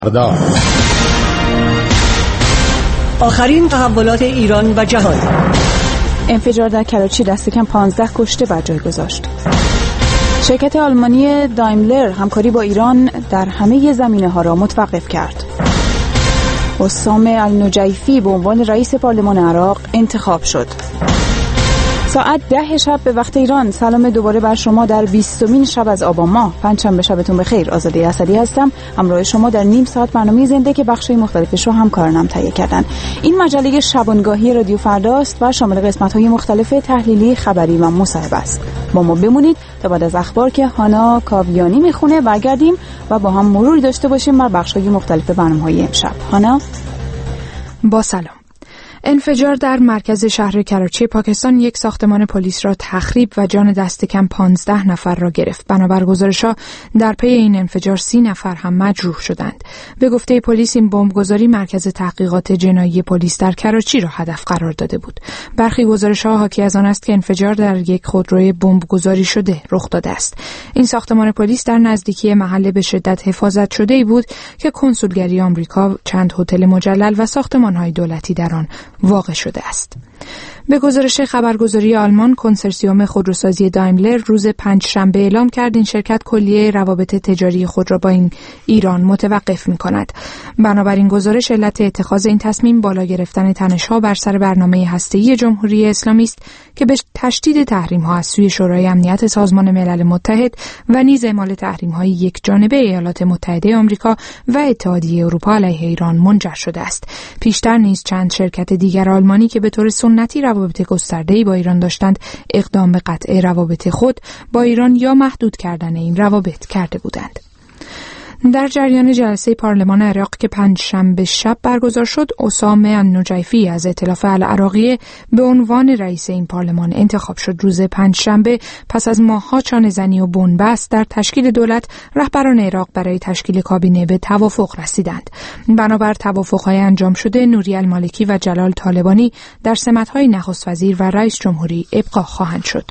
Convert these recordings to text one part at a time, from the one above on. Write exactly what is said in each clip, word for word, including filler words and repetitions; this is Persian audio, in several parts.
فردا. آخرین تحولات ایران و جهان. انفجار در کراچی دست کم پانزده کشته بر جای گذاشت. شرکت آلمانی دایملر همکاری با ایران در همه زمینه‌ها را متوقف کرد. حسام النجیفی به عنوان رئیس پارلمان عراق انتخاب شد. ساعت ده شب به وقت ایران. سلام دوباره بر شما در بیستمین شب از آبان ماه. پنجشنبه شبتون بخیر. آزاده اسدی هستم، همراه شما در نیم ساعت برنامه زنده که بخش‌های مختلفش رو همکارانم تهیه کردن. این مجله شبانگاهی رادیو فرداست و شامل قسمت‌های مختلف تحلیلی، خبری و مصاحبه است. با ما بمونید تا بعد از اخبار که هانا کاویانی میخونه برگردیم و با هم مروری داشته باشیم بر بخش‌های مختلف برنامه‌های امشب. هانا، با سلام. انفجار در مرکز شهر کراچی پاکستان یک ساختمان پلیس را تخریب و جان دست کم پانزده نفر را گرفت. بنابر گزارش‌ها در پی این انفجار سی نفر هم مجروح شدند. به گفته پلیس این بمبگذاری مرکز تحقیقات جنایی پلیس در کراچی را هدف قرار داده بود. برخی گزارش‌ها حاکی از آن است که انفجار در یک خودروی بمبگذاری شده رخ داده است. این ساختمان پلیس در نزدیکی محل به شدت حفاظت شده‌ای بود که کنسولگری آمریکا، چند هتل مجلل و ساختمان‌های دولتی در آن واقع شده است. به گزارش خبرگزاری آلمان، کنسرسیوم خودروسازی دایملر روز پنجشنبه اعلام کرد این شرکت کلیه روابط تجاری خود را با این ایران متوقف می‌کند. بنابراین گزارش علت اتخاذ این تصمیم بالا گرفتن تنش‌ها بر سر برنامه هسته‌ای جمهوری اسلامی است که به تشدید تحریم‌ها از سوی شورای امنیت سازمان ملل متحد و نیز اعمال تحریم‌های یکجانبه ایالات متحده آمریکا و اتحادیه اروپا علیه ایران منجر شده است. پیشتر نیز چند شرکت دیگر آلمانی که به طور سنتی روابط گسترده‌ای با ایران داشتند اقدام به قطع روابط خود با ایران یا محدود کردن این روابط کرده بودند. در جریان جلسه پارلمان عراق که پنجشنبه شب برگزار شد، حسام النجیفی از ائتلاف العراقیه به عنوان رئیس این پارلمان انتخاب شد. روز پنجشنبه پس از ماه‌ها چانه‌زنی و بنبست در تشکیل دولت، رهبران عراق برای تشکیل کابینه به توافق رسیدند. بنابر توافق‌های انجام شده، نوری المالکی و جلال طالبانی در سمت‌های نخست وزیر و رئیس جمهوری ابقا خواهند شد.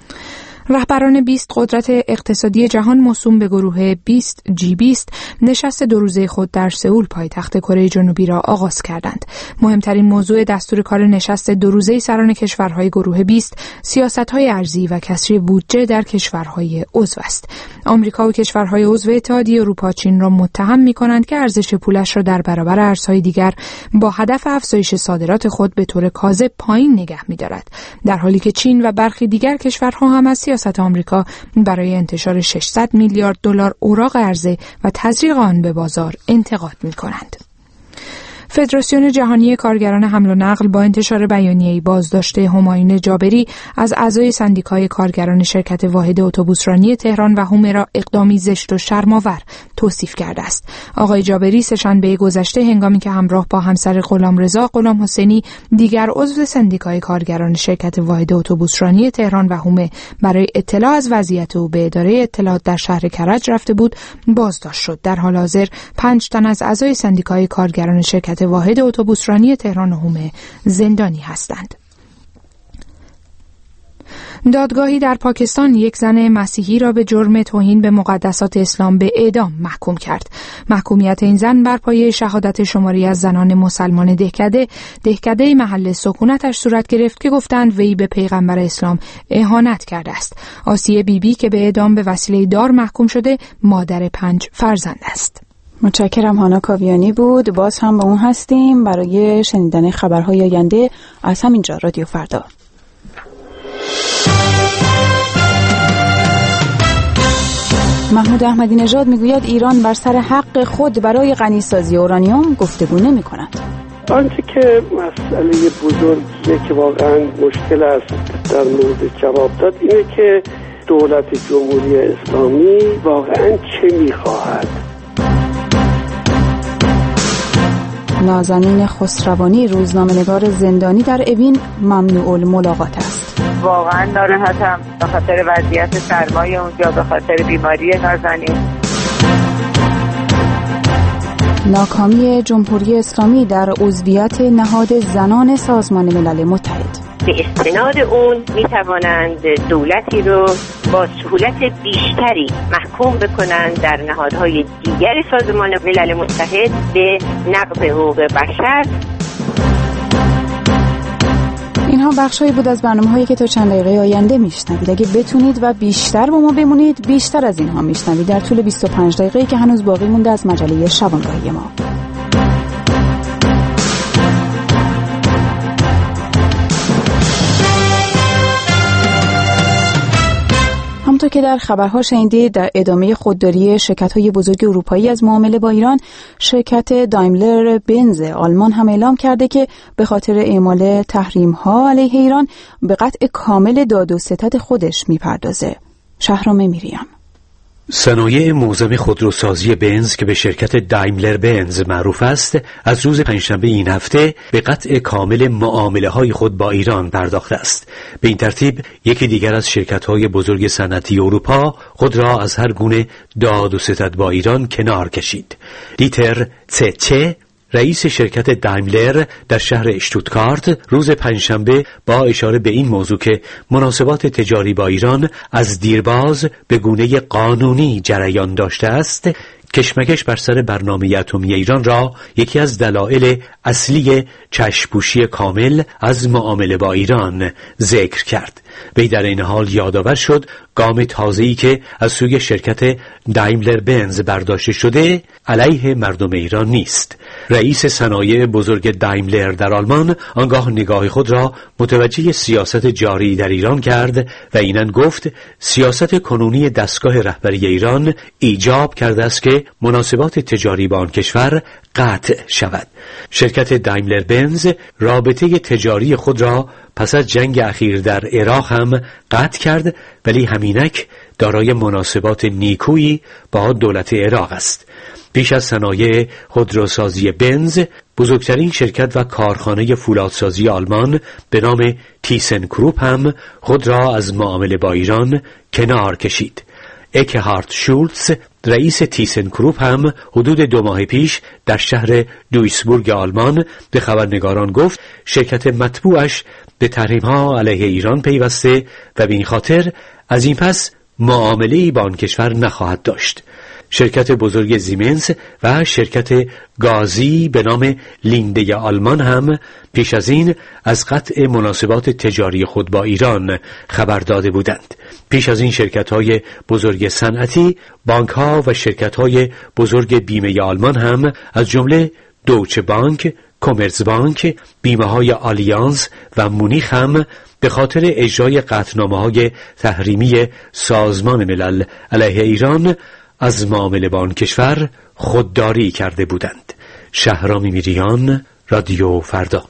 رهبران بیست قدرت اقتصادی جهان موسوم به گروه بیست جی بیست نشست دو روزه خود در سئول پایتخت کره جنوبی را آغاز کردند. مهمترین موضوع دستور کار نشست دو روزه سران کشورهای گروه بیست سیاست‌های ارزی و کسری بودجه در کشورهای عضو است. آمریکا و کشورهای عضو اتحادیه اروپا چین را متهم می‌کنند که ارزش پولش را در برابر ارزهای دیگر با هدف افزایش صادرات خود به طور کاذب پایین نگه می‌دارد، در حالی که چین و برخی دیگر کشورها هم از سیاست آمریکا برای انتشار ششصد میلیارد دلار اوراق عرضه و تزریق آن به بازار انتقاد می‌کنند. فدراسیون جهانی کارگران حمل و نقل با انتشار بیانیه‌ای بازداشت همایون جابری از اعضای سندیکای کارگران شرکت واحد اتوبوسرانی تهران و هومه را اقدامی زشت و شرم‌آور توصیف کرده است. آقای جابری سه‌شنبه گذشته هنگامی که همراه با همسر غلامرضا غلام حسینی دیگر عضو سندیکای کارگران شرکت واحد اتوبوسرانی تهران و هومه برای اطلاع از وضعیت او به اداره اطلاعات در شهر کرج رفته بود، بازداشت شد. در حال حاضر پنج تن از اعضای سندیکای کارگران شرکت واحد اتوبوسرانی تهران و هومه زندانی هستند. دادگاهی در پاکستان یک زن مسیحی را به جرم توهین به مقدسات اسلام به اعدام محکوم کرد. محکومیت این زن بر پایه شهادت شماری از زنان مسلمان دهکده دهکده محل سکونتش صورت گرفت که گفتند وی به پیغمبر اسلام اهانت کرده است. آسیه بیبی بی که به اعدام به وسیله دار محکوم شده مادر پنج فرزند است. متشکرم. هانا کاویانی بود. باز هم با اون هستیم برای شنیدن خبرهای آینده از همینجا رادیو فردا. محمود احمدی نژاد میگوید ایران بر سر حق خود برای غنیسازی اورانیوم گفتگو نمی‌کند. آنچه که مسئله بزرگیه که واقعا مشکل است در مورد جواب داد اینه که دولت جمهوری اسلامی واقعا چه می‌خواهد. نازنین خسروانی روزنامه‌نگار زندانی در اوین ممنوع الملاقات است. واقعا ناراحتم به خاطر وضعیت سرمایه اونجا، به خاطر بیماری نازنین. ناکامی جمهوری اسلامی در عضویت نهاد زنان سازمان ملل متحد. به استناد اون می توانند دولتی رو با سهولت بیشتری محکوم بکنند در نهادهای دیگر سازمان ملل متحد به نقض حقوق بشر. اینها بخشایی بود از برنامه‌هایی که تا چند دقیقه آینده میشنوید. اگه بتونید و بیشتر با ما بمونید، بیشتر از اینها میشنوید در طول بیست و پنج دقیقه‌ای که هنوز باقی مونده از مجله شبانگاهی ما. همونطور که در خبرها شنیدید، در ادامه خودداری شرکت‌های بزرگ اروپایی از معامله با ایران، شرکت دایملر بنز آلمان هم اعلام کرده که به خاطر اعمال تحریم‌ها علیه ایران به قطع کامل داد و ستد خودش می‌پردازه. شهرام میریان. صنایع معظم خودروسازی بنز که به شرکت دایملر بنز معروف است، از روز پنجشنبه این هفته به قطع کامل معامله‌های خود با ایران پرداخته است. به این ترتیب یکی دیگر از شرکت‌های بزرگ صنعتی اروپا خود را از هر گونه داد و ستد با ایران کنار کشید. دیتر تسچه، رئیس شرکت دایملر در شهر اشتوتگارت، روز پنجشنبه با اشاره به این موضوع که مناسبات تجاری با ایران از دیرباز به گونه قانونی جریان داشته است، کشمکش بر سر برنامه اتمی ایران را یکی از دلایل اصلی چشم‌پوشی کامل از معامله با ایران ذکر کرد. وی در این حال یادآور شد گام تازه‌ای که از سوی شرکت دایملر بنز برداشته شده علیه مردم ایران نیست. رئیس صنایع بزرگ دایملر در آلمان آنگاه نگاه خود را متوجه سیاست جاری در ایران کرد و اینن گفت سیاست کنونی دستگاه رهبری ایران ایجاب کرده است که مناسبات تجاری با آن کشور قطع شود. شرکت دایملر بنز رابطه تجاری خود را پس از جنگ اخیر در عراق هم قطع کرد، ولی همینک دارای مناسبات نیکویی با دولت عراق است. پیش از صنایع خودروسازی بنز، بزرگترین شرکت و کارخانه فولادسازی آلمان به نام تیسن کروپ هم خود را از معامله با ایران کنار کشید. اکهارت شولتز، رئیس تیسن کروپ هم حدود دو ماه پیش در شهر دویسبورگ آلمان به خبرنگاران گفت شرکت مطبوعش به تحریم‌ها علیه ایران پیوسته و به این خاطر از این پس معامله‌ای با آن کشور نخواهد داشت. شرکت بزرگ زیمنس و شرکت گازی به نام لینده آلمان هم پیش از این از قطع مناسبات تجاری خود با ایران خبر داده بودند. پیش از این شرکت‌های بزرگ صنعتی، بانک‌ها و شرکت‌های بزرگ بیمه آلمان هم از جمله دوچه بانک، کومرز بانک، بیمه‌های آلیانز و مونیخ هم به خاطر اجرای قطعنامه‌های تحریمی سازمان ملل علیه ایران از معامله با آن کشور خودداری کرده بودند. شهرام میریان، رادیو فردا.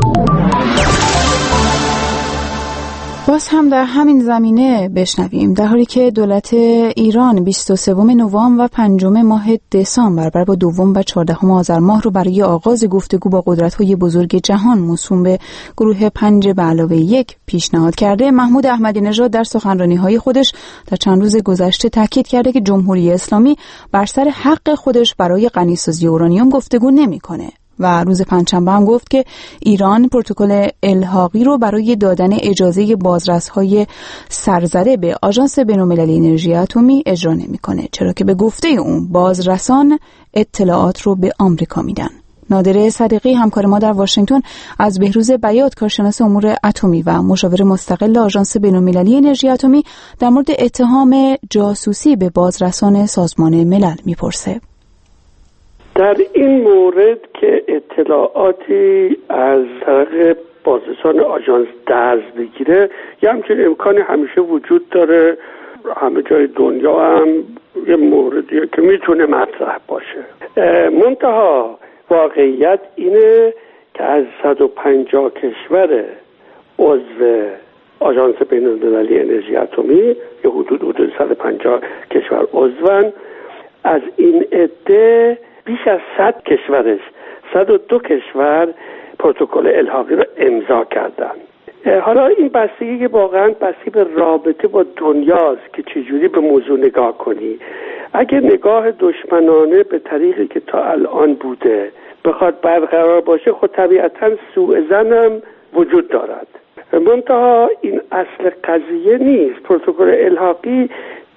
باز هم در همین زمینه بشنویم. در حالی که دولت ایران بیست و سوم نوامبر و پنجم ماه دسامبر برابر با دوم و چهاردهم آذر ماه رو برای آغاز گفتگو با قدرت‌های بزرگ جهان موسوم به گروه پنج به علاوه یک پیشنهاد کرده، محمود احمدی نژاد در سخنرانی‌های خودش در چند روز گذشته تاکید کرده که جمهوری اسلامی بر سر حق خودش برای غنی‌سازی اورانیوم گفتگو نمی‌کنه. و روز پنجشنبه هم گفت که ایران پروتکل الحاقی رو برای دادن اجازه بازرس‌های سرزده به آژانس بین‌المللی انرژی اتمی اجرا نمی‌کنه، چرا که به گفته اون بازرسان اطلاعات رو به آمریکا میدن. نادر صدیقی همکار ما در واشنگتن از بهروز بیات، کارشناس امور اتمی و مشاور مستقل آژانس بین‌المللی انرژی اتمی، در مورد اتهام جاسوسی به بازرسان سازمان ملل میپرسه. در این مورد که اطلاعاتی از طریق بازرسان آژانس درز بگیره، یه همچین امکانی همیشه وجود داره. همه جای دنیا هم یه موردیه که میتونه مطرح باشه. منتها واقعیت اینه که از صد و پنجاه کشور عضو آژانس بین‌المللی انرژی اتمی، یه حدود حدود صد و پنجاه کشور عضوان، از این عده بیش از صد کشورش صد و دو کشور پروتکل الحاقی رو امضا کردن. حالا این بستگی که واقعا بستگی به رابطه با دنیاست که چجوری به موضوع نگاه کنی. اگه نگاه دشمنانه به طریقی که تا الان بوده بخواد برقرار باشه، خود طبیعتا سوء ظن هم وجود دارد. منتها این اصل قضیه نیست. پروتکل الحاقی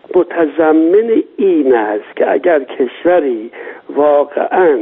متضمن این است که اگر کشوری واقعاً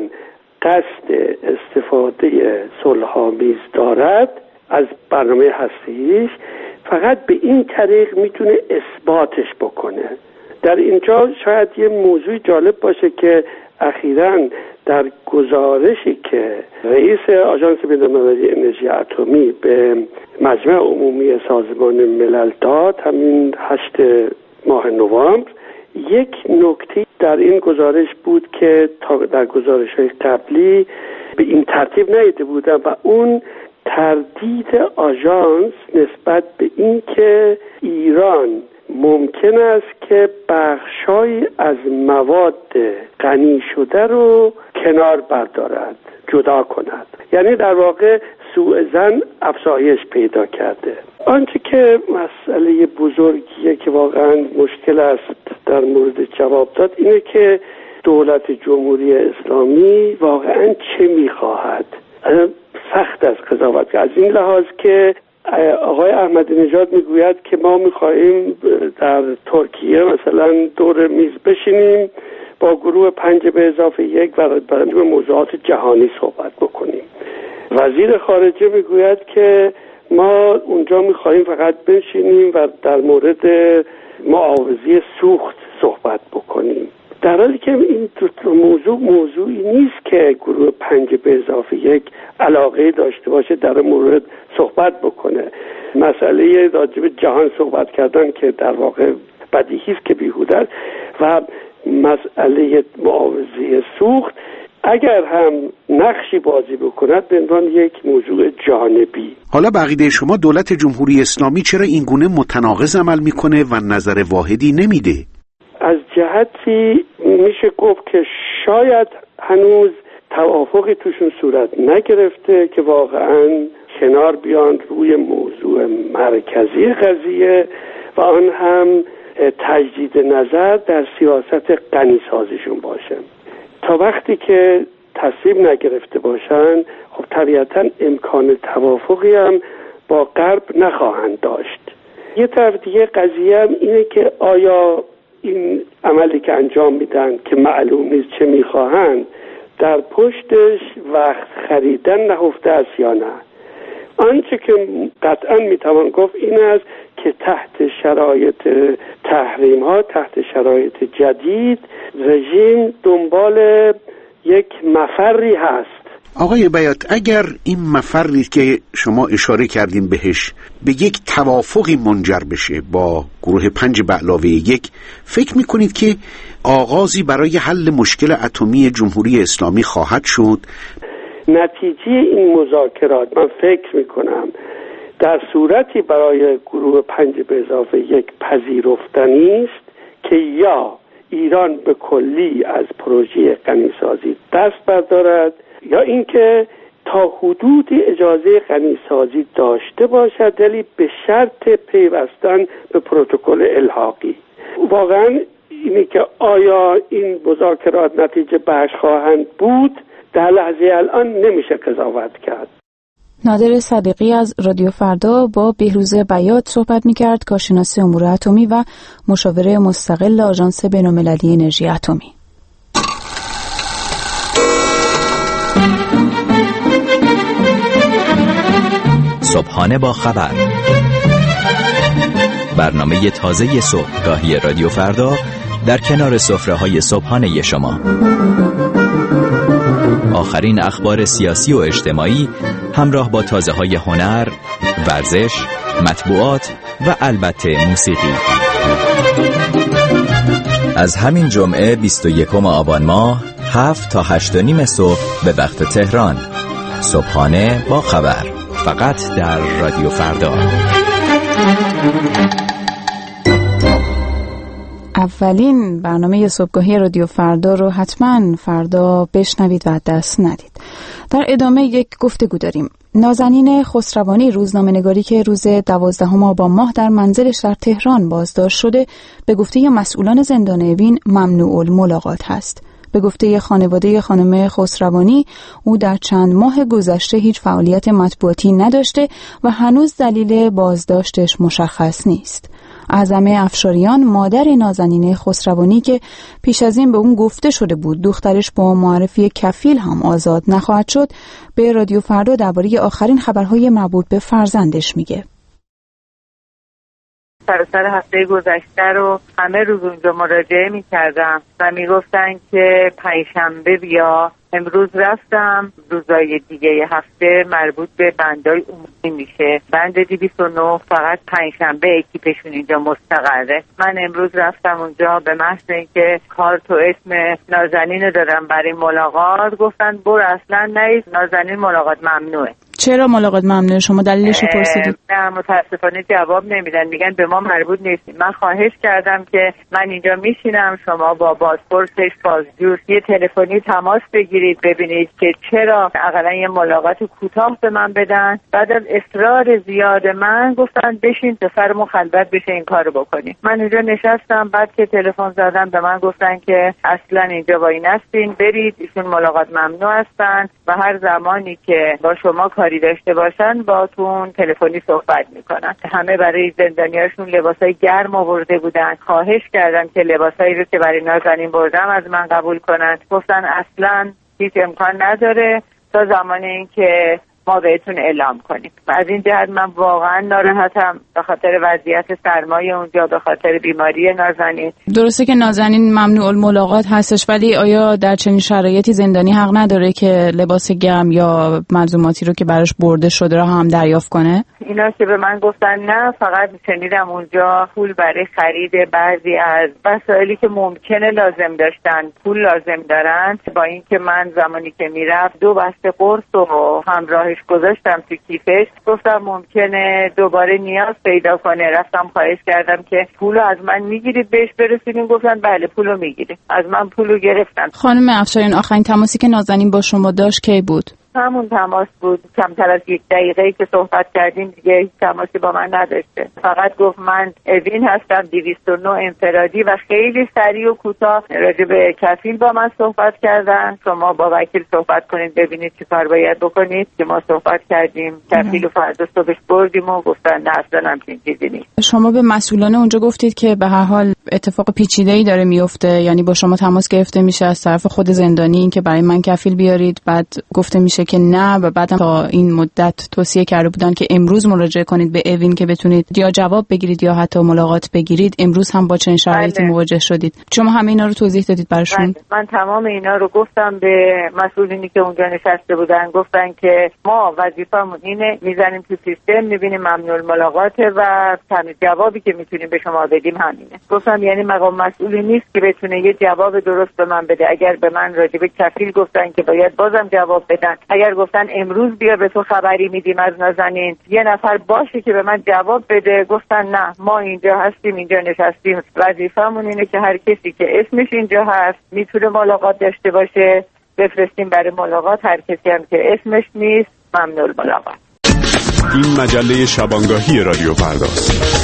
قصد استفاده صلح‌آمیز دارد از برنامه هسته‌ایش، فقط به این طریق میتونه اثباتش بکنه. در اینجا شاید یه موضوع جالب باشه که اخیراً در گزارشی که رئیس آژانس بین‌المللی انرژی اتمی به مجمع عمومی سازمان ملل داد، همین هشت ماه نوامبر، یک نکته در این گزارش بود که تا در گزارش‌های قبلی به این ترتیب ندیده بودم و اون تردید آژانس نسبت به این که ایران ممکن است که بخشای از مواد غنی شده رو کنار بردارد، جدا کند. یعنی در واقع سوء ظن افزایش پیدا کرده. آنچه که مسئله بزرگیه که واقعا مشکل است در مورد جواب داد اینه که دولت جمهوری اسلامی واقعا چه میخواهد. سخت از قضاوت از این لحاظ که آقای احمدی نژاد میگوید که ما میخواهیم در ترکیه مثلا دور میز بشینیم با گروه پنج به اضافه یک و برای موضوعات جهانی صحبت بکنیم. وزیر خارجه میگوید که ما اونجا میخواهیم فقط بنشینیم و در مورد معاوضه سوخت صحبت بکنیم، در حالی که این موضوع موضوعی نیست که گروه پنج به اضافه یک علاقه داشته باشه در مورد صحبت بکنه. مسئله راجب جهان صحبت کردن که در واقع بدیهی است که بیهوده است و مسئله معاوضه سوخت اگر هم نقشی بازی بکند به عنوان یک موضوع جانبی. حالا بقیده شما دولت جمهوری اسلامی چرا این گونه متناقض عمل میکنه و نظر واحدی نمیده؟ از جهتی میشه گفت که شاید هنوز توافقی توشون صورت نگرفته که واقعا کنار بیان روی موضوع مرکزی قضیه و آن هم تجدید نظر در سیاست غنیسازیشون باشه. تا وقتی که تصمیم نگرفته باشن خب طبیعتا امکان توافقی هم با غرب نخواهند داشت. یه طرف دیگه قضیه هم اینه که آیا این عملی که انجام میدن که معلوم نیست چه میخواهند در پشتش وقت خریدن نهفته است یا نه. آنچه که قطعا میتوان گفت این است که تحت شرایط تحریم ها، تحت شرایط جدید، رژیم دنبال یک مفری هست. آقای بیات، اگر این مفری که شما اشاره کردیم بهش به یک توافقی منجر بشه با گروه پنج به علاوه یک، فکر میکنید که آغازی برای حل مشکل اتمی جمهوری اسلامی خواهد شد؟ نتیجه این مذاکرات من فکر میکنم در صورتی برای گروه پنج به اضافه یک پذیرفتنی است که یا ایران به کلی از پروژه غنیسازی دست بردارد یا اینکه تا حدودی اجازه غنیسازی داشته باشد، ولی به شرط پیوستن به پروتکل الحاقی. واقعا اینی که آیا این مذاکرات نتیجه بخش خواهند بود در لحظه الان نمیشه قضاوت کرد. نادر صدیقی از رادیو فردا با بهروز بیات صحبت می‌کرد، کارشناس امور اتمی و مشاور مستقل آژانس بین‌المللی انرژی اتمی. صبحانه با خبر، برنامه تازه صبحگاهی رادیو فردا در کنار سفره‌های صبحانه شما. آخرین اخبار سیاسی و اجتماعی همراه با تازه‌های هنر، ورزش، مطبوعات و البته موسیقی. از همین جمعه بیست و یکم آبان ماه هفت تا هشت و نیم صبح به وقت تهران. صبحانه با خبر، فقط در رادیو فردا. اولین برنامه صبحگاهی رادیو فردا رو حتما فردا بشنوید و دست ندید. در ادامه یک گفتگو داریم. نازنین خسروانی، روزنامه‌نگاری که روز دوازدهم آبان ماه در منزلش در تهران بازداشت شده، به گفته مسئولان زندان اوین ممنوع الملاقات هست. به گفته خانواده خانم خسروانی، او در چند ماه گذشته هیچ فعالیت مطبوعاتی نداشته و هنوز دلیل بازداشتش مشخص نیست. اعظم افشاریان، مادر نازنین خسروانی که پیش از این به اون گفته شده بود دخترش با معرفی کفیل هم آزاد نخواهد شد، به رادیو فردا درباره آخرین خبرهای مربوط به فرزندش میگه. سر هفته گذشته رو همه روز اونجا مراجعه میکردم و میگفتن که پنجشنبه بیا. امروز رفتم، روزای دیگه هفته مربوط به بندای عمومی میشه. بند دویست و نه فقط پنجشنبه اکیپشون اینجا مستقره. من امروز رفتم اونجا به محض اینکه کارت و اسم نازنین دارم برای ملاقات، گفتن برو اصلا نرید، نازنین ملاقات ممنوعه. چرا ملاقات ممنوعه؟ شما دلیلش رو پرسیدید؟ نه متاسفانه جواب نمیدن، میگن به ما مربوط نیست. من خواهش کردم که من اینجا میشینم، شما با بازپرسش بازجو یه تلفنی تماس بگیرید ببینید که چرا اقلا یه ملاقات کوتاه به من بدن. بعد از اصرار زیاد من گفتن بشین تا سرمون خلوت بشه این کارو بکنیم. من اینجا نشستم، بعد که تلفن زدم به من گفتن که اصلا اینجا وای نستین، برید، ایشون ملاقات ممنوع هستن و هر زمانی که با شما کاری داشته باشن باتون تلفنی صحبت میکنن. همه برای زندانیاشون لباسای گرم آورده بودن. خواهش کردم که لباسایی رو که برای نازنین بردم از من قبول کنن. گفتن اصلا هیچ امکان نداره تا زمانی این که ما بهتون اعلام کنیم. و از این جهت من واقعا ناراحتم به خاطر وضعیت سرمایه اونجا، به خاطر بیماری نازنین. درسته که نازنین ممنوع الملاقات هستش، ولی آیا در چنین شرایطی زندانی حق نداره که لباس گرم یا ملزوماتی رو که براش برده شده رو هم دریافت کنه؟ اینا که به من گفتن نه، فقط شنیدم اونجا پول برای خرید بعضی از وسایلی که ممکنه لازم داشتن پول لازم دارن. با اینکه من زمانی که میرفت دو بسته قرص و همراهش گذاشتم تو کیفش، گفتم ممکنه دوباره نیاز پیدا کنه. رفتم خواهش کردم که پولو از من میگیرید بهش برسونین، گفتن بله پولو میگیرید. از من پولو گرفتن. خانم افشاریان، آخرین تماسی که نازنین با شما داشت کی بود؟ همون تماس بود، کمتر از یک دقیقه که صحبت کردیم دیگه هیچ تماسی با من نداشته. فقط گفت من اوین هستم دویست و نه انفرادی و خیلی سریع و کوتاه راجع به کفیل با من صحبت کردن. شما با وکیل صحبت کنید ببینید چی کار باید بکنید. که ما صحبت کردیم، کفیل و فردا صبحش بردیم و گفتن نه اصلا همچین چیزی نیست. شما به مسئولان اونجا گفتید که به هر حال اتفاق پیچیده‌ای داره میفته، یعنی با شما تماس گرفته میشه از طرف خود زندانی این که برای من کفیل بیارید، بعد گفته میشه که نه و بعدم تا این مدت توصیه کرده بودن که امروز مراجعه کنید به اوین که بتونید یا جواب بگیرید یا حتی ملاقات بگیرید. امروز هم با چنین شرایطی مواجه شدید. شما همه اینا رو توضیح دادید براشون؟ من, من تمام اینا رو گفتم به مسئولینی که اونجا نشسته بودن. گفتن که ما وظیفمون اینه، میزنیم تو سیستم میبینیم ممنوع الملاقاته و تنها جوابی که میتونیم به شما بدیم همینه. گفتم یعنی مقام مسئولی نیست که بتونه یه جواب درست به من بده. اگر به من راجع به کفیل گفتن که باید بازم جواب بدن، اگر گفتن امروز بیا به تو خبری میدیم از نازنین، یه نفر باشه که به من جواب بده. گفتن نه، ما اینجا هستیم، اینجا نشستیم، وظیفمون اینه که هر کسی که اسمش اینجا هست میتونه ملاقات داشته باشه بفرستیم برای ملاقات. هر کسی هم که اسمش نیست ممنوع الملاقات. این مجله شبانگاهی رادیو فرداست.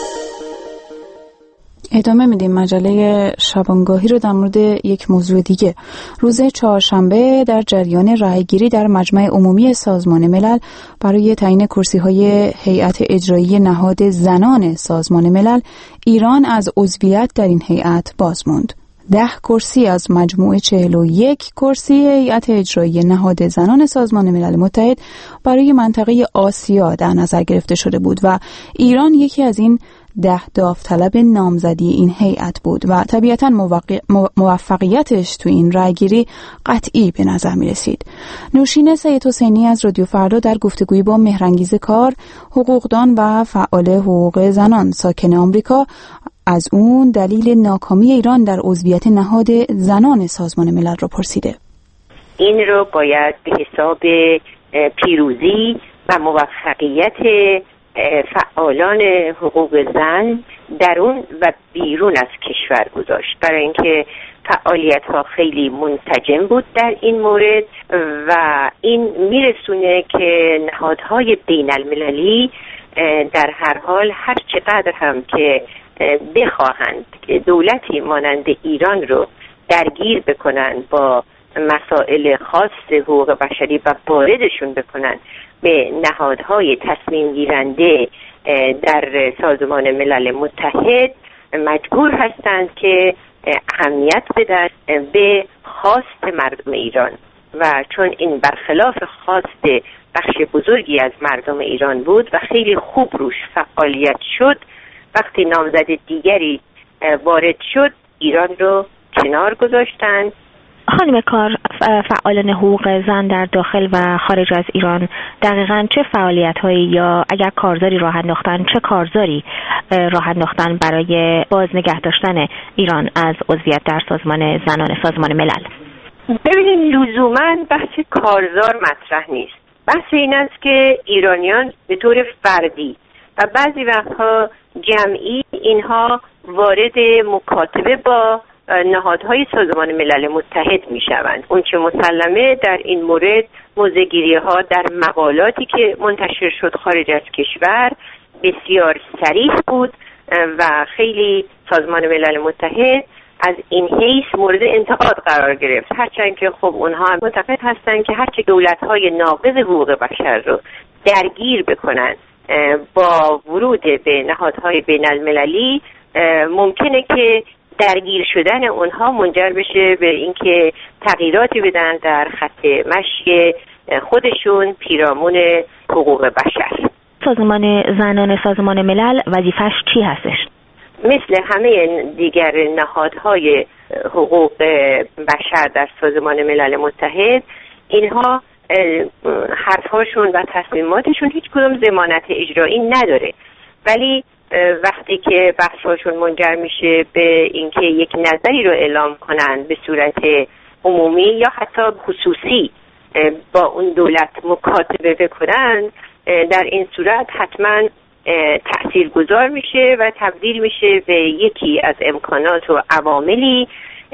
ادامه میدیم مجله شبانگاهی رو در مورد یک موضوع دیگه. روز چهارشنبه در جریان رأیگیری در مجمع عمومی سازمان ملل برای تعیین کرسی‌های هیئت اجرایی نهاد زنان سازمان ملل، ایران از عضویت در این هیئت باز ماند. ده کرسی از مجموع چهل و یک کرسی هیئت اجرایی نهاد زنان سازمان ملل متحد برای منطقه آسیا در نظر گرفته شده بود و ایران یکی از این ده داوطلب نامزدی این هیئت بود و طبیعتاً موفقیتش تو این رأیگیری قطعی به نظر می رسید. نوشین سید حسینی از رادیو فردا در گفتگویی با مهرانگیز کار، حقوقدان و فعال حقوق زنان ساکن آمریکا، از اون دلیل ناکامی ایران در عضویت نهاد زنان سازمان ملل رو پرسیده. این رو باید به حساب پیروزی و موفقیت فعالان حقوق زن درون و بیرون از کشور گذاشت، برای اینکه فعالیت ها خیلی منسجم بود در این مورد و این میرسونه که نهادهای بین المللی در هر حال هر چقدر هم که بخواهند که دولتی مانند ایران رو درگیر بکنن با مسائل خاص حقوق بشری و واردشون بکنن به نهادهای تصمیم گیرنده در سازمان ملل متحد، مجبور هستند که اهمیت بدن به خواست مردم ایران و چون این برخلاف خواست بخش بزرگی از مردم ایران بود و خیلی خوب روش فعالیت شد، وقتی نامزد دیگری وارد شد ایران رو کنار گذاشتند. خانم کار، فعالان حقوق زن در داخل و خارج از ایران دقیقاً چه فعالیت‌هایی یا اگر کارزاری راه انداختن چه کارزاری راه انداختن برای باز نگه داشتن ایران از عضویت در سازمان زنان سازمان ملل؟ ببینید، لزوماً بحث کارزار مطرح نیست. بحث این است که ایرانیان به طور فردی و بعضی وقتها جمعی اینها وارد مکاتبه با نهادهای سازمان ملل متحد می شوند. اون چه مسلمه در این مورد موضع‌گیری ها در مقالاتی که منتشر شد خارج از کشور بسیار صریح بود و خیلی سازمان ملل متحد از این حیث مورد انتقاد قرار گرفت، هرچند که خب اونها هم معتقد هستند که هرچه دولت‌های ناقض حقوق بشر رو درگیر بکنن با ورود به نهادهای بین المللی ممکنه که درگیر شدن اونها منجر بشه به اینکه تغییراتی بدن در خط مشی خودشون پیرامون حقوق بشر. سازمان زنان سازمان ملل وظیفش چی هستش؟ مثل همه دیگر نهادهای حقوق بشر در سازمان ملل متحد، اینها حرفهاشون و تصمیماتشون هیچ کدوم ضمانت اجرایی نداره، ولی وقتی که بحث‌هاشون منجر میشه به اینکه یک نظری رو اعلام کنن به صورت عمومی یا حتی خصوصی با اون دولت مکاتبه بکنن، در این صورت حتما تأثیرگذار میشه و تبدیل میشه به یکی از امکانات و عواملی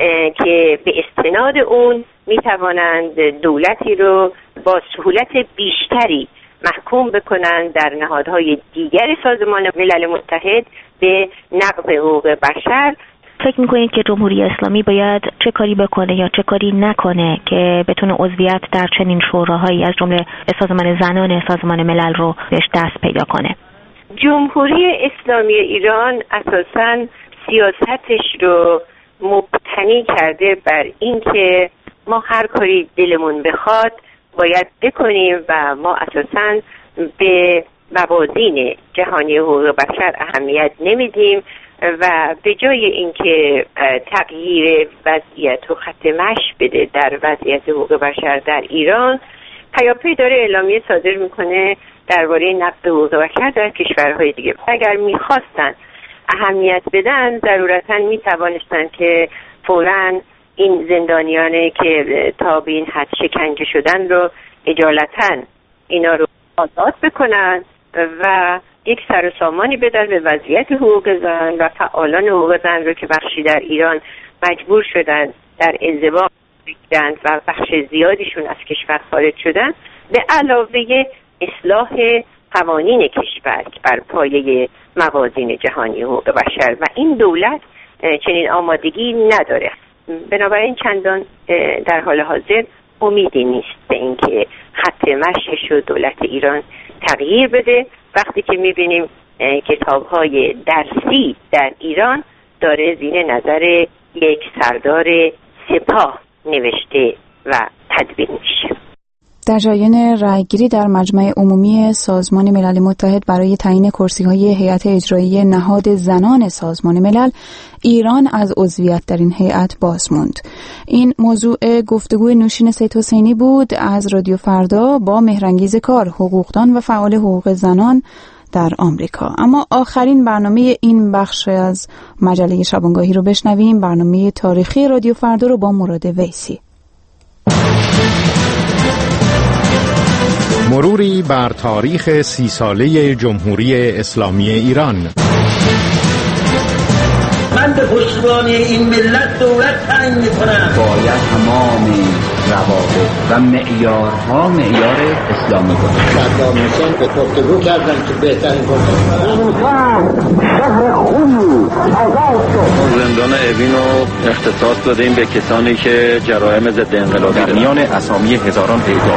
که به استناد اون میتوانند دولتی رو با سهولت بیشتری محکوم بکنن در نهادهای دیگر سازمان ملل متحد به نقض حقوق بشر. فکر میکنید که جمهوری اسلامی باید چه کاری بکنه یا چه کاری نکنه که بتونه عضویت در چنین شوراهایی از جمله سازمان زنان سازمان ملل رو بهش دست پیدا کنه؟ جمهوری اسلامی ایران اساساً سیاستش رو مبتنی کرده بر اینکه ما هر کاری دلمون بخواد باید بکنیم و ما اساساً به موازین جهانی حقوق بشر اهمیت نمیدیم و به جای اینکه تغییر وضعیت و خط مشی بده در وضعیت حقوق بشر در ایران، پیاپی داره اعلامیه صادر میکنه درباره نقض حقوق بشر در کشورهای دیگه. اگر میخواستن اهمیت بدن ضرورتاً میتوانستن که فوراً این زندانیانی که تا به این حد شکنجه شدن رو اجالتاً اینا رو آزاد بکنن و یک سر و سامانی بدن به وضعیت حقوق زن و فعالان حقوق زن رو که بخشی در ایران مجبور شدن در انزوا بگیرند و بخش زیادیشون از کشور خارج شدن، به علاوه اصلاح قوانین کشور بر پایه موازین جهانی حقوق بشر و این دولت چنین آمادگی نداره. بنابراین چندان در حال حاضر امیدی نیست به اینکه خط مشیش و دولت ایران تغییر بده، وقتی که میبینیم کتاب‌های درسی در ایران داره زیر نظر یک سردار سپاه نوشته و تدوین میشه. در جریان رأیگیری در مجمع عمومی سازمان ملل متحد برای تعیین کرسی‌های هیئت اجرایی نهاد زنان سازمان ملل، ایران از عضویت در این هیئت باز ماند. این موضوع گفتگوی نوشین سید حسینی بود از رادیو فردا با مهرانگیز کار، حقوقدان و فعال حقوق زنان در آمریکا. اما آخرین برنامه این بخش از مجله شبانگاهی رو بشنویم، برنامه تاریخی رادیو فردا رو با مراد ویسی. مروری بر تاریخ سی ساله جمهوری اسلامی ایران. من به پشتیبانی این ملت دولت تعیین می‌کنم. باید تمام روابط و معیارها معیار اسلامی بود. صدام حسین به گفتگو کردن که بهترین گفتگو زندان اوین رو اختصاص دادیم به کسانی که جرایم ضد انقلابی در میان اسامی هزاران پیدا.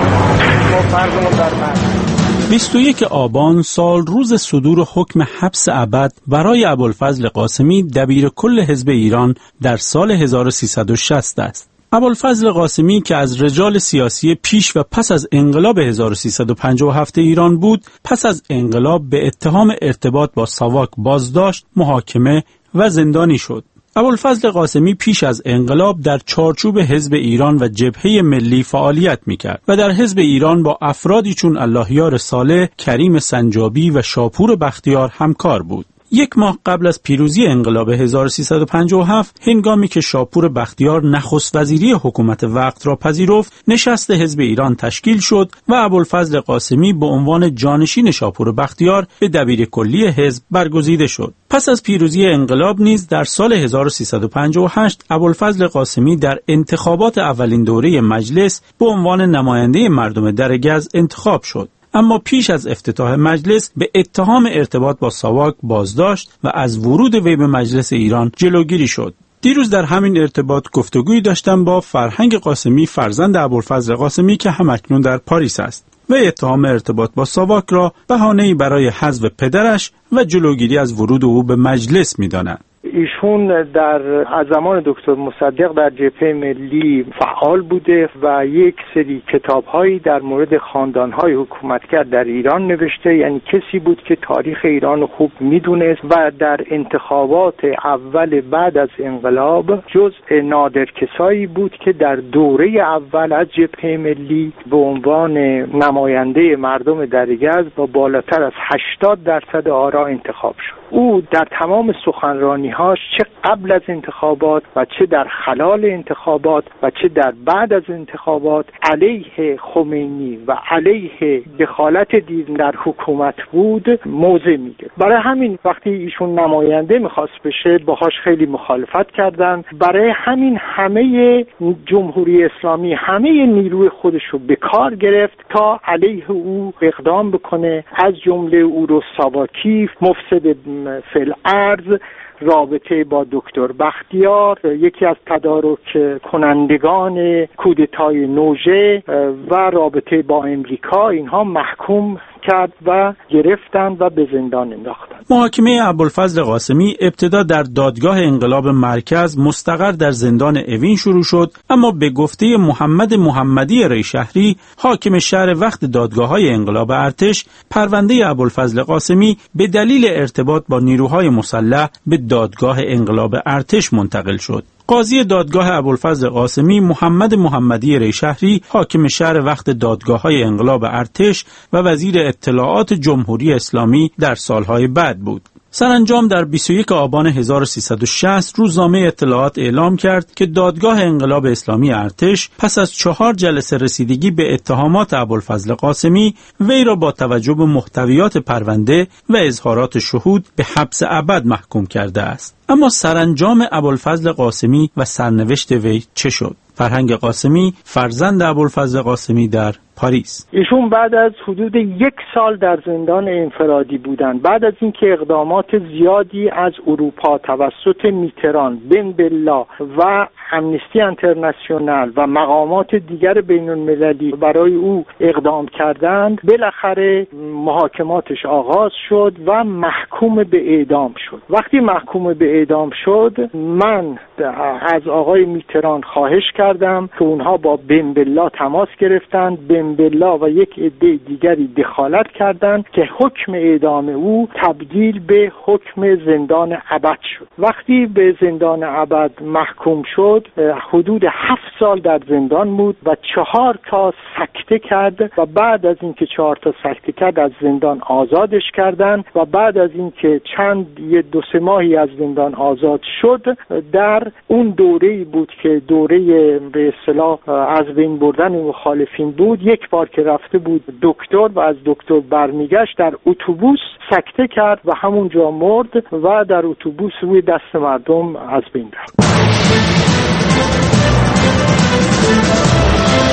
بیست و یک آبان سال روز صدور حکم حبس ابد برای ابوالفضل قاسمی دبیر کل حزب ایران در سال هزار و سیصد و شصت است. ابوالفضل قاسمی که از رجال سیاسی پیش و پس از انقلاب هزار و سیصد و پنجاه و هفت ایران بود، پس از انقلاب به اتهام ارتباط با ساواک بازداشت، محاکمه و زندانی شد. ابوالفضل قاسمی پیش از انقلاب در چارچوب حزب ایران و جبهه ملی فعالیت میکرد و در حزب ایران با افرادی چون اللهیار صالح، کریم سنجابی و شاپور بختیار همکار بود. یک ماه قبل از پیروزی انقلاب هزار و سیصد و پنجاه و هفت، هنگامی که شاپور بختیار نخست وزیری حکومت وقت را پذیرفت، نشست حزب ایران تشکیل شد و ابوالفضل قاسمی به عنوان جانشین شاپور بختیار به دبیر کلی حزب برگزیده شد. پس از پیروزی انقلاب نیز در سال هزار و سیصد و پنجاه و هشت ابوالفضل قاسمی در انتخابات اولین دوره مجلس به عنوان نماینده مردم درگز انتخاب شد. اما پیش از افتتاح مجلس به اتهام ارتباط با ساواک بازداشت و از ورود وی به مجلس ایران جلوگیری شد. دیروز در همین ارتباط گفتگویی داشتم با فرهنگ قاسمی، فرزند ابوالفضل قاسمی که همکنون در پاریس است و اتهام ارتباط با ساواک را بهانه‌ای برای حذف پدرش و جلوگیری از ورود او به مجلس می‌داند. ایشون در از زمان دکتر مصدق در جبهه ملی فعال بوده و یک سری کتاب‌هایی در مورد خاندان‌های حکومتگر در ایران نوشته، یعنی کسی بود که تاریخ ایران رو خوب می‌دونست و در انتخابات اول بعد از انقلاب جزء نادر کسایی بود که در دوره اول از جبهه ملی به عنوان نماینده مردم درگز با بالاتر از هشتاد درصد آرا انتخاب شد. او در تمام سخنرانی‌هاش چه قبل از انتخابات و چه در خلال انتخابات و چه در بعد از انتخابات علیه خمینی و علیه دخالت دین در حکومت بود موضع میگه. برای همین وقتی ایشون نماینده میخواست بشه باهاش خیلی مخالفت کردن. برای همین همه جمهوری اسلامی همه نیروی خودش رو به کار گرفت تا علیه او اقدام بکنه، از جمله او رو ساواکی، مفسد فی الارض، رابطه با دکتر بختیار، یکی از تدارک کنندگان کودتای نوژه و رابطه با امریکا، اینها محکوم کرد و گرفتن و به زندان انداختن. محاکمه ابوالفضل قاسمی ابتدا در دادگاه انقلاب مرکز مستقر در زندان اوین شروع شد، اما به گفته محمد محمدی ریشهری، حاکم شهر وقت دادگاه‌های انقلاب ارتش، پرونده ابوالفضل قاسمی به دلیل ارتباط با نیروهای مسلح به دادگاه انقلاب ارتش منتقل شد. قاضی دادگاه ابوالفضل قاسمی محمد محمدی ریشهری، حاکم شهر وقت دادگاه‌های انقلاب ارتش و وزیر اطلاعات جمهوری اسلامی در سالهای بعد بود. سرانجام در بیست و یک آبان هزار و سیصد و شصت روزنامه اطلاعات اعلام کرد که دادگاه انقلاب اسلامی ارتش پس از چهار جلسه رسیدگی به اتهامات ابوالفضل قاسمی، وی را با توجه به محتویات پرونده و اظهارات شهود به حبس ابد محکوم کرده است. اما سرانجام ابوالفضل قاسمی و سرنوشت وی چه شد؟ فرهنگ قاسمی، فرزند ابوالفضل قاسمی در پاریس. ایشون بعد از حدود یک سال در زندان انفرادی بودن، بعد از اینکه اقدامات زیادی از اروپا توسط میتران، بن بلا و امنیستی اینترنشنال و مقامات دیگر بین المللی برای او اقدام کردند، بالاخره محاکماتش آغاز شد و محکوم به اعدام شد. وقتی محکوم به اعدام شد، من از آقای میتران خواهش کردم که اونها با بن بلا تماس گرفتند. بن بلا و یک عده دیگری دخالت کردند که حکم اعدام او تبدیل به حکم زندان ابد شد. وقتی به زندان ابد محکوم شد، حدود هفت سال در زندان بود و چهار تا سکته کرد و بعد از اینکه چهار تا سکته کرد از زندان آزادش کردند و بعد از اینکه چند یه دو سه ماهی از زندان آزاد شد، در اون دوره‌ای بود که دوره به اصطلاح از بین بردن مخالفین بود، یک بار که رفته بود دکتر و از دکتر برمیگشت، در اتوبوس سکته کرد و همونجا مرد و در اتوبوس روی دست مردم از بین رفت.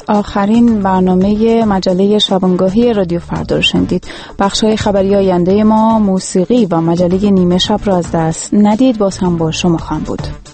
آخرین برنامه مجله شبانگاهی رادیو فردا رو شنیدید. بخش‌های خبری آینده ما، موسیقی و مجله نیمه شب را از دست ندید. باز هم با شما خواهم بود.